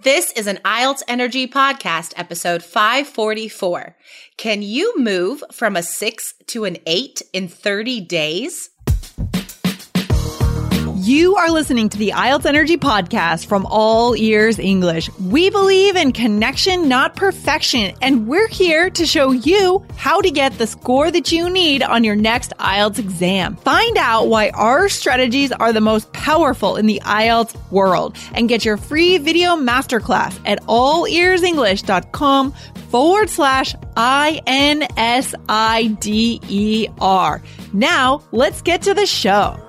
This is an IELTS Energy Podcast, episode 544. Can you move from a 6 to an 8 in 30 days? You are listening to the IELTS Energy Podcast from All Ears English. We believe in connection, not perfection, and we're here to show you how to get the score that you need on your next IELTS exam. Find out why our strategies are the most powerful in the IELTS world and get your free video masterclass at allearsenglish.com/INSIDER. Now, let's get to the show.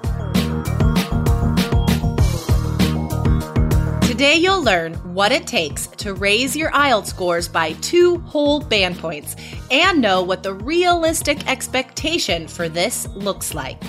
Today you'll learn what it takes to raise your IELTS scores by 2 whole band points and know what the realistic expectation for this looks like.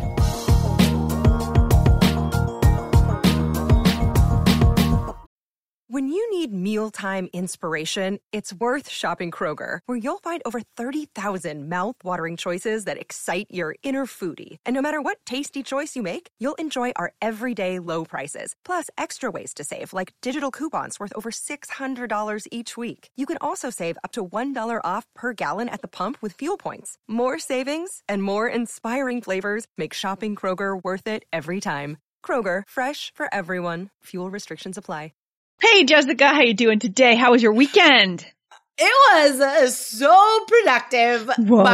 When you need mealtime inspiration, it's worth shopping Kroger, where you'll find over 30,000 mouth-watering choices that excite your inner foodie. And no matter what tasty choice you make, you'll enjoy our everyday low prices, plus extra ways to save, like digital coupons worth over $600 each week. You can also save up to $1 off per gallon at the pump with fuel points. More savings and more inspiring flavors make shopping Kroger worth it every time. Kroger, fresh for everyone. Fuel restrictions apply. Hey, Jessica, how you doing today? How was your weekend? It was so productive. Whoa.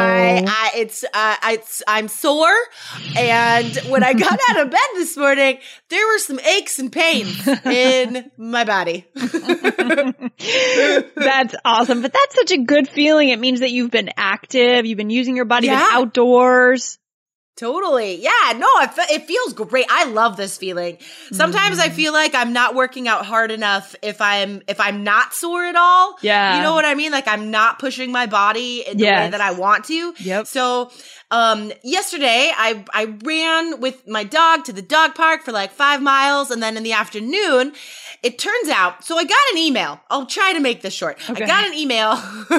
I'm sore, and when I got out of bed this morning, there were some aches and pains in my body. That's awesome. But that's such a good feeling. It means that you've been active. You've been using your body, been outdoors. Totally. Yeah, no, it feels great. I love this feeling. Sometimes I feel like I'm not working out hard enough if I'm not sore at all. Yeah. You know what I mean? Like I'm not pushing my body in the way that I want to. Yep. So, yesterday I ran with my dog to the dog park for like 5 miles, and then in the afternoon, it turns out, so I got an email. I'll try to make this short. Okay. I got an email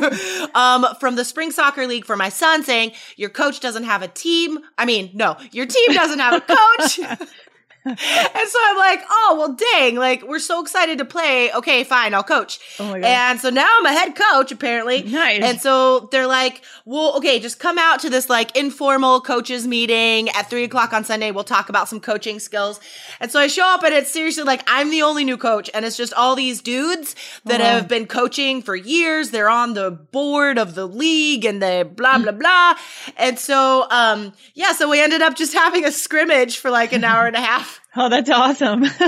from the Spring Soccer League for my son saying, your coach doesn't have a team. Your team doesn't have a coach. And so I'm like, oh, well, dang, like, we're so excited to play. Okay, fine, I'll coach. Oh my God. And so now I'm a head coach, apparently. Nice. And so they're like, well, okay, just come out to this, like, informal coaches meeting at 3:00 on Sunday. We'll talk about some coaching skills. And so I show up, and it's seriously like, I'm the only new coach. And it's just all these dudes that have been coaching for years. They're on the board of the league, and they blah, blah, blah. And so, so we ended up just having a scrimmage for like an hour and a half. Oh, that's awesome. I know.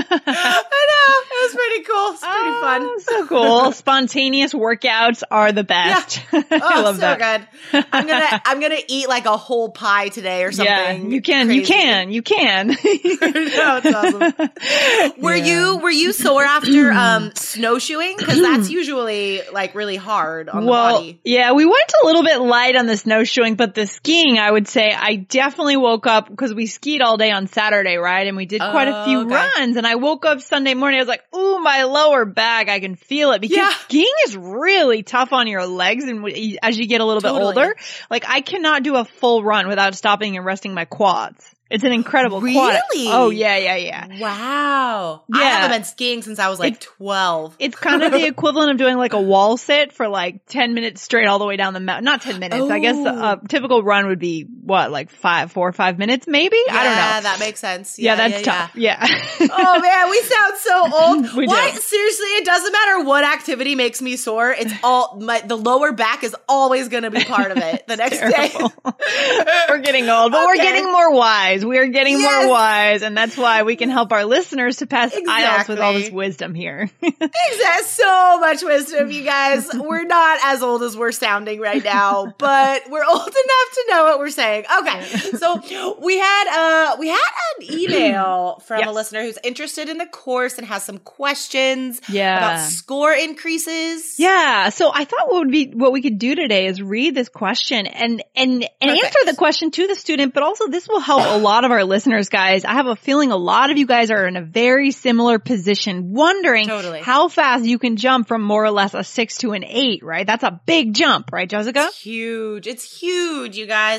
It was pretty cool. It's pretty fun. So cool. Spontaneous workouts are the best. Yeah. I love so that. Good. I'm gonna eat like a whole pie today or something. Yeah, you can. Crazy. You can. No, it's awesome. Were you sore after snowshoeing? Because that's usually like really hard on the body. Yeah, we went a little bit light on the snowshoeing, but the skiing, I would say, I definitely woke up because we skied all day on Saturday, right? And we did quite a few runs, and I woke up Sunday morning, I was like, ooh, my lower back, I can feel it, because skiing is really tough on your legs, and as you get a little bit older, like I cannot do a full run without stopping and resting my quads. It's an incredible quad. Really? Oh, yeah. Wow. Yeah. I haven't been skiing since I was like 12. It's kind of the equivalent of doing like a wall sit for like 10 minutes straight all the way down the mountain. Not 10 minutes. I guess a typical run would be what, like 4 or 5 minutes maybe? Yeah, I don't know. Yeah, that makes sense. Yeah, that's tough. Yeah. Oh man, we sound so old. Why? Seriously, it doesn't matter what activity makes me sore. It's all the lower back is always going to be part of it the next day. We're getting old, but we're getting more wise. We are getting more wise, and that's why we can help our listeners to pass IELTS with all this wisdom here. Exactly. So much wisdom, you guys. We're not as old as we're sounding right now, but we're old enough to know what we're saying. Okay. So we had an email from a listener who's interested in the course and has some questions about score increases. Yeah. So I thought what we could do today is read this question and answer the question to the student, but also this will help a lot of our listeners, guys. I have a feeling a lot of you guys are in a very similar position, wondering how fast you can jump from more or less a 6 to an 8, right? That's a big jump, right, Jessica? It's huge. It's huge, you guys. Yeah.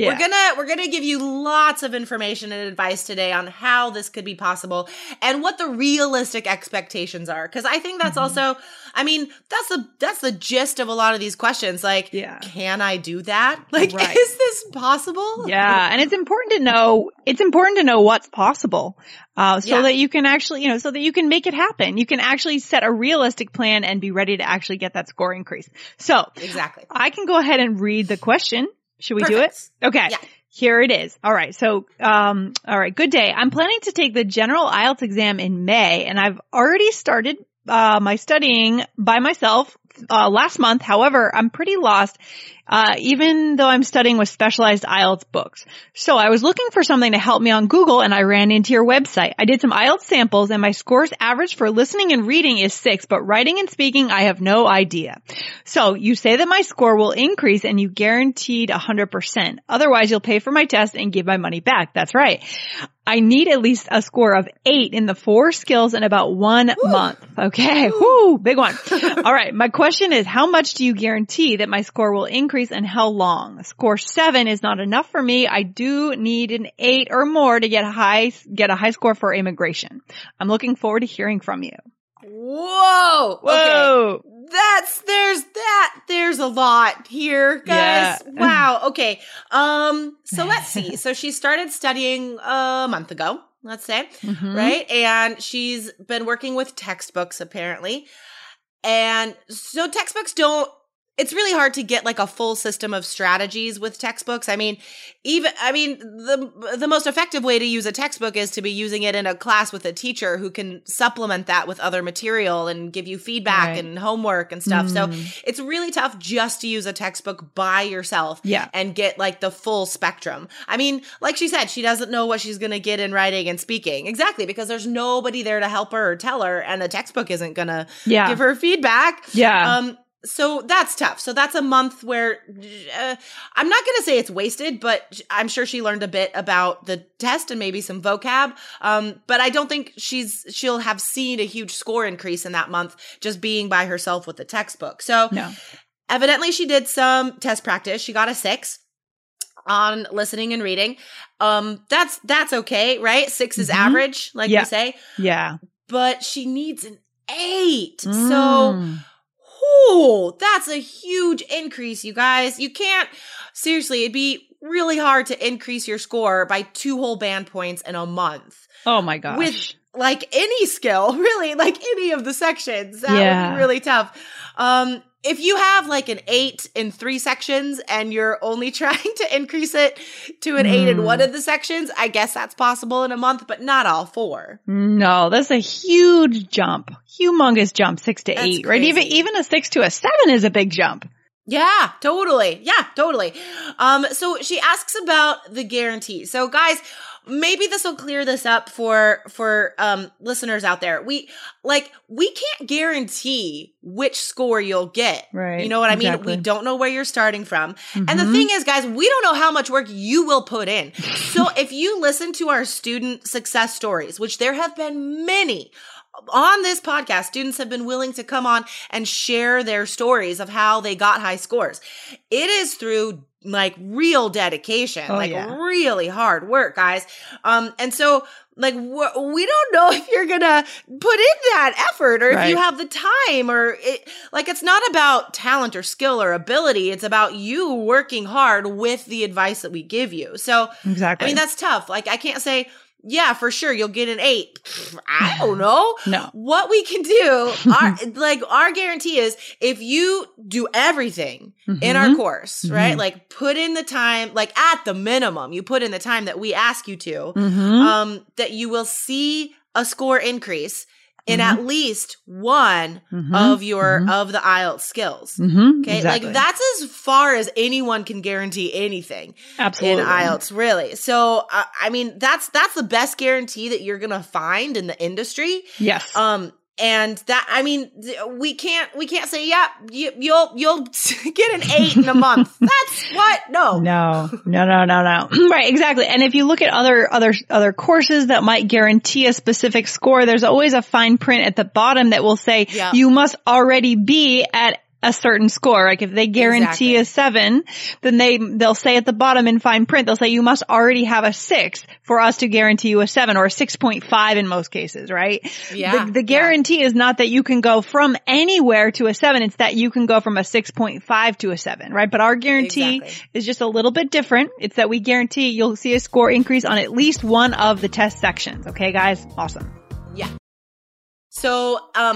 We're gonna give you lots of information and advice today on how this could be possible and what the realistic expectations are. Because I think that's also, I mean, that's the gist of a lot of these questions. Like, can I do that? Like, is this possible? Yeah, and it's important to know. It's important to know what's possible, so that you can actually, so that you can make it happen. You can actually set a realistic plan and be ready to actually get that score increase. So, exactly, I can go ahead and read the question. Should we do it? Okay. Yeah. Here it is. All right. So, all right. Good day. I'm planning to take the general IELTS exam in May, and I've already started my studying by myself last month. However, I'm pretty lost, even though I'm studying with specialized IELTS books. So I was looking for something to help me on Google, and I ran into your website. I did some IELTS samples, and my scores average for listening and reading is 6, but writing and speaking, I have no idea. So you say that my score will increase, and you guaranteed 100%. Otherwise, you'll pay for my test and give my money back. That's right. I need at least a score of 8 in the 4 skills in about 1 month. Okay. Woo, big one. All right. My question is, how much do you guarantee that my score will increase and how long? A score 7 is not enough for me. I do need an 8 or more to get a high score for immigration. I'm looking forward to hearing from you. Whoa. Okay. There's a lot here, guys. Yeah. Wow. Okay. So let's see. So she started studying a month ago, let's say, right? And she's been working with textbooks apparently. And so textbooks it's really hard to get like a full system of strategies with textbooks. I mean, the most effective way to use a textbook is to be using it in a class with a teacher who can supplement that with other material and give you feedback and homework and stuff. So it's really tough just to use a textbook by yourself and get like the full spectrum. I mean, like she said, she doesn't know what she's going to get in writing and speaking. Exactly, because there's nobody there to help her or tell her, and the textbook isn't going to give her feedback. Yeah. So that's tough. So that's a month where I'm not going to say it's wasted, but I'm sure she learned a bit about the test and maybe some vocab. But I don't think she'll have seen a huge score increase in that month just being by herself with the textbook. So evidently she did some test practice. She got a 6 on listening and reading. That's okay, right? 6 is average, like we say. Yeah. But she needs an 8. So ooh, that's a huge increase, you guys. You can't, seriously, it'd be really hard to increase your score by 2 whole band points in a month. Oh my gosh. With like any skill, really, like any of the sections. That would be really tough. If you have like an 8 in 3 sections and you're only trying to increase it to an 8 in 1 of the sections, I guess that's possible in a month, but not all 4. No, that's a huge jump. Humongous jump, 6 to 8, right? Even a 6 to a 7 is a big jump. Yeah, totally. So she asks about the guarantee. So guys, maybe this will clear this up for listeners out there. We can't guarantee which score you'll get. Right. You know what I mean? We don't know where you're starting from. And the thing is, guys, we don't know how much work you will put in. So if you listen to our student success stories, which there have been many on this podcast, students have been willing to come on and share their stories of how they got high scores. It is through like real dedication, really hard work, guys. And so like we don't know if you're gonna put in that effort or if you have the time or it's not about talent or skill or ability. It's about you working hard with the advice that we give you. So I mean, that's tough. Like I can't say, yeah, for sure, you'll get an 8. I don't know. No. What we can do, our guarantee is if you do everything in our course, right? Like put in the time, like at the minimum, you put in the time that we ask you to, that you will see a score increase in at least one of the IELTS skills. Okay. Exactly. Like that's as far as anyone can guarantee anything Absolutely. in IELTS, really. So, I mean, that's the best guarantee that you're going to find in the industry. Yes. And that, I mean, we can't say, yeah, you'll get an 8 in a month. That's what? No. Right. Exactly. And if you look at other courses that might guarantee a specific score, there's always a fine print at the bottom that will say you must already be at a certain score. Like if they guarantee a 7, then they'll say at the bottom in fine print, they'll say you must already have a 6 for us to guarantee you a 7, or a 6.5 in most cases, right? Yeah. The guarantee is not that you can go from anywhere to a 7. It's that you can go from a 6.5 to a 7, right? But our guarantee is just a little bit different. It's that we guarantee you'll see a score increase on at least one of the test sections. Okay, guys? Awesome. Yeah. So,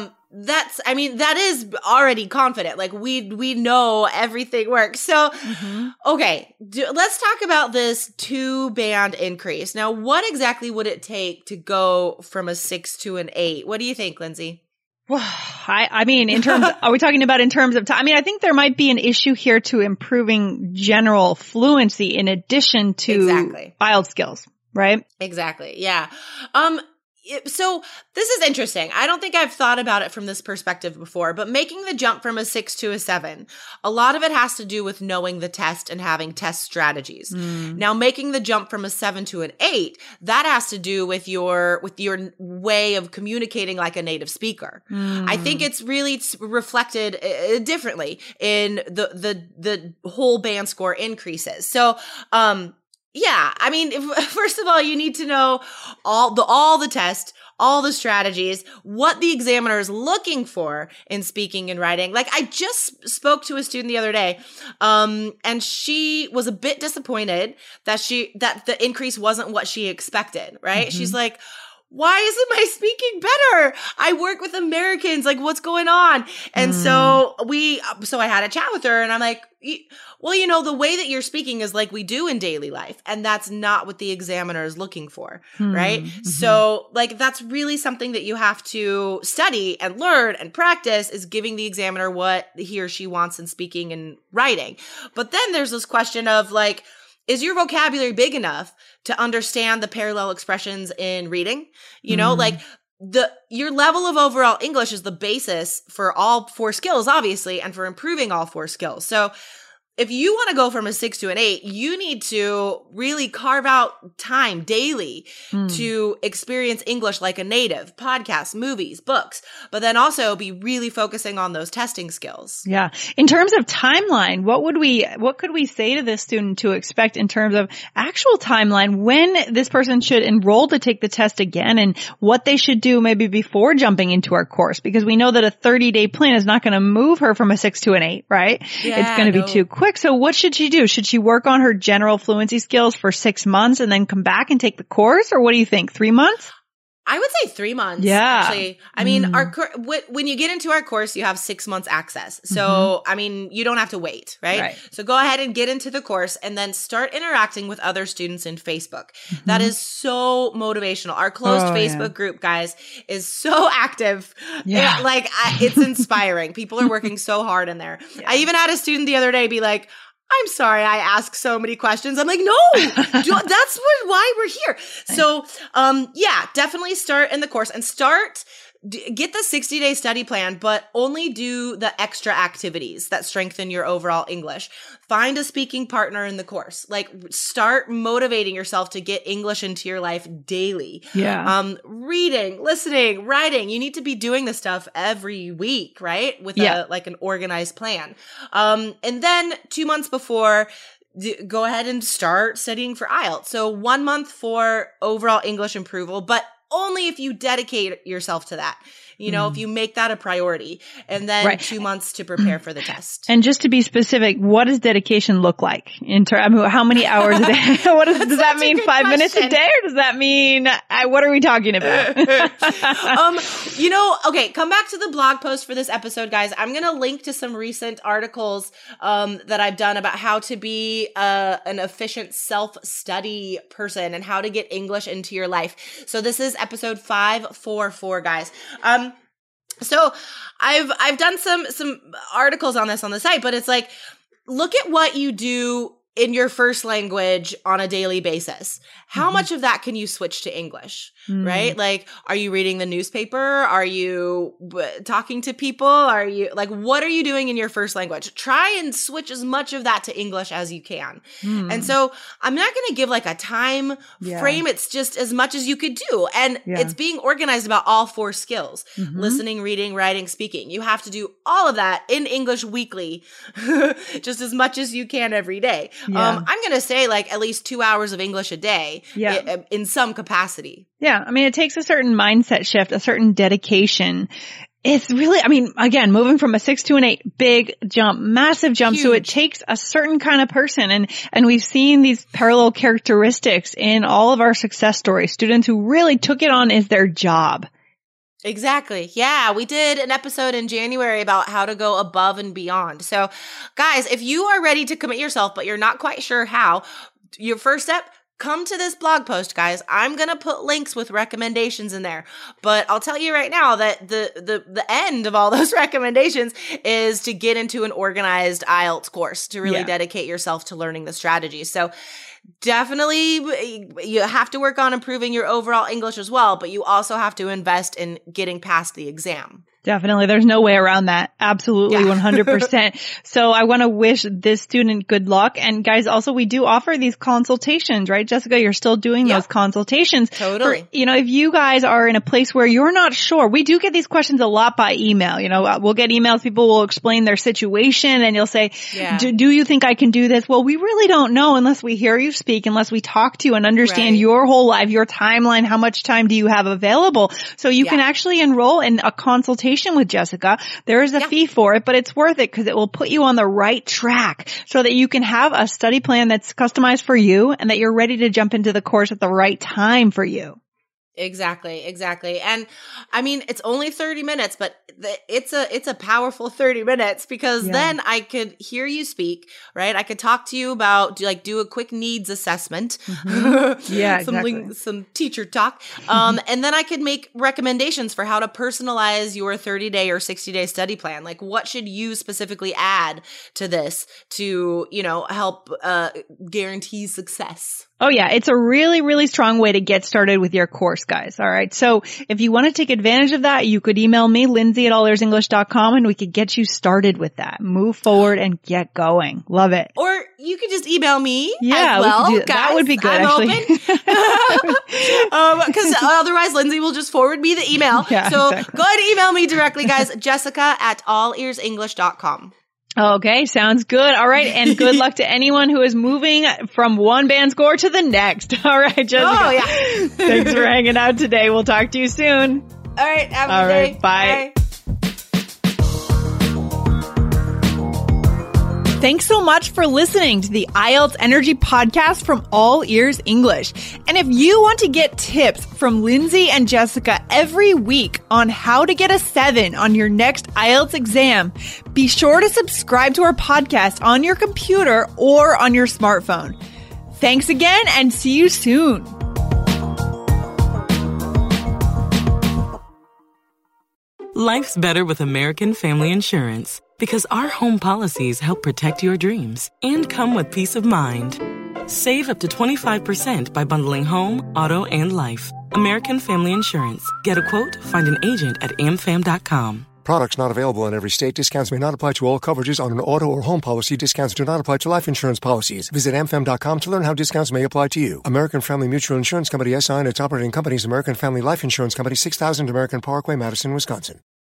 that is already confident. Like we know everything works. So, okay, let's talk about this 2-band increase. Now, what exactly would it take to go from a 6 to an 8? What do you think, Lindsay? Well, I mean, in terms, are we talking about in terms of time? I mean, I think there might be an issue here to improving general fluency in addition to IELTS skills, right? Exactly. Yeah. So this is interesting. I don't think I've thought about it from this perspective before, but making the jump from a 6 to a 7, a lot of it has to do with knowing the test and having test strategies. Now, making the jump from a 7 to an 8, that has to do with your way of communicating like a native speaker. I think it's really reflected differently in the whole band score increases. So, yeah, I mean, first of all, you need to know all the tests, all the strategies, what the examiner is looking for in speaking and writing. Like I just spoke to a student the other day, and she was a bit disappointed that the increase wasn't what she expected, right? She's like, why isn't my speaking better? I work with Americans. Like, what's going on? And so I had a chat with her and I'm like, well, the way that you're speaking is like we do in daily life. And that's not what the examiner is looking for. Right. So like, that's really something that you have to study and learn and practice, is giving the examiner what he or she wants in speaking and writing. But then there's this question of like, is your vocabulary big enough to understand the parallel expressions in reading? Like your level of overall English is the basis for all 4 skills, obviously, and for improving all 4 skills. So if you want to go from a 6 to an 8, you need to really carve out time daily to experience English like a native, podcasts, movies, books, but then also be really focusing on those testing skills. Yeah. In terms of timeline, what could we say to this student to expect in terms of actual timeline when this person should enroll to take the test again, and what they should do maybe before jumping into our course? Because we know that a 30-day plan is not going to move her from a 6 to an 8, right? Yeah, it's going to be too quick. So what should she do? Should she work on her general fluency skills for 6 months and then come back and take the course? Or what do you think? 3 months? I would say 3 months. Yeah. Actually, I mean, when you get into our course, you have 6 months access. So, I mean, you don't have to wait, right? So go ahead and get into the course and then start interacting with other students in Facebook. That is so motivational. Our closed Facebook group, guys, is so active. Yeah. It's inspiring. People are working so hard in there. Yeah. I even had a student the other day be like, I'm sorry I ask so many questions. I'm like, no, that's why we're here. So, definitely start in the course and get the 60-day study plan, but only do the extra activities that strengthen your overall English. Find a speaking partner in the course. Like, start motivating yourself to get English into your life daily. Yeah. Reading, listening, writing. You need to be doing this stuff every week, right? With an organized plan. And then 2 months before, go ahead and start studying for IELTS. So 1 month for overall English approval, but only if you dedicate yourself to that. If you make that a priority, and then 2 months to prepare for the test. And just to be specific, what does dedication look like? How many hours a day? Does that mean 5 minutes a day, or does that mean, what are we talking about? Okay, come back to the blog post for this episode, guys. I'm going to link to some recent articles that I've done about how to be an efficient self-study person and how to get English into your life. So this is episode 544, guys. So I've done some articles on this on the site, but it's like, look at what you do in your first language on a daily basis, how much of that can you switch to English, right? Like, are you reading the newspaper? Are you talking to people? Are you like, what are you doing in your first language? Try and switch as much of that to English as you can. And so I'm not going to give like a time frame. It's just as much as you could do. And it's being organized about all 4 skills, listening, reading, writing, speaking. You have to do all of that in English weekly, just as much as you can every day. I'm going to say like at least 2 hours of English a day in some capacity. Yeah. I mean, it takes a certain mindset shift, a certain dedication. It's really, I mean, again, moving from a 6 to an 8, big jump, massive jump. Huge. So it takes a certain kind of person. And we've seen these parallel characteristics in all of our success stories, students who really took it on as their job. Exactly. Yeah. We did an episode in January about how to go above and beyond. So guys, if you are ready to commit yourself, but you're not quite sure how, your first step, come to this blog post, guys. I'm going to put links with recommendations in there, but I'll tell you right now that the end of all those recommendations is to get into an organized IELTS course to really dedicate yourself to learning the strategies. So definitely, you have to work on improving your overall English as well, but you also have to invest in getting past the exam. Definitely. There's no way around that. Absolutely. 100%. So I want to wish this student good luck. And guys, also we do offer these consultations, right? Jessica, you're still doing those consultations. Totally. For, if you guys are in a place where you're not sure, we do get these questions a lot by email. We'll get emails. People will explain their situation and you'll say, do you think I can do this? Well, we really don't know unless we hear you speak, unless we talk to you and understand your whole life, your timeline, how much time do you have available? So you can actually enroll in a consultation with Jessica. There is a fee for it, but it's worth it because it will put you on the right track so that you can have a study plan that's customized for you and that you're ready to jump into the course at the right time for you. Exactly. And I mean, it's only 30 minutes, but it's a powerful 30 minutes because then I could hear you speak, right? I could talk to you about do a quick needs assessment. Some teacher talk. And then I could make recommendations for how to personalize your 30-day or 60-day study plan. Like what should you specifically add to this to, help guarantee success? Oh yeah, it's a really, really strong way to get started with your course, guys. All right. So if you want to take advantage of that, you could email me, Lindsay@allearsenglish.com, and we could get you started with that. Move forward and get going. Love it. Or you could just email me as we well. could do that. Guys, that would be good, I'm actually. Because otherwise Lindsay will just forward me the email. Go ahead and email me directly, guys. Jessica@allearsenglish.com. Okay, sounds good. All right, and good luck to anyone who is moving from one band score to the next. All right, Jessica. Oh, yeah. Thanks for hanging out today. We'll talk to you soon. All right, have a good day. Bye. Bye. Thanks so much for listening to the IELTS Energy Podcast from All Ears English. And if you want to get tips from Lindsay and Jessica every week on how to get a 7 on your next IELTS exam, be sure to subscribe to our podcast on your computer or on your smartphone. Thanks again and see you soon. Life's better with American Family Insurance because our home policies help protect your dreams and come with peace of mind. Save up to 25% by bundling home, auto, and life. American Family Insurance. Get a quote, find an agent at amfam.com. Products not available in every state. Discounts may not apply to all coverages on an auto or home policy. Discounts do not apply to life insurance policies. Visit amfam.com to learn how discounts may apply to you. American Family Mutual Insurance Company, SI, and its operating companies, American Family Life Insurance Company, 6000 American Parkway, Madison, Wisconsin.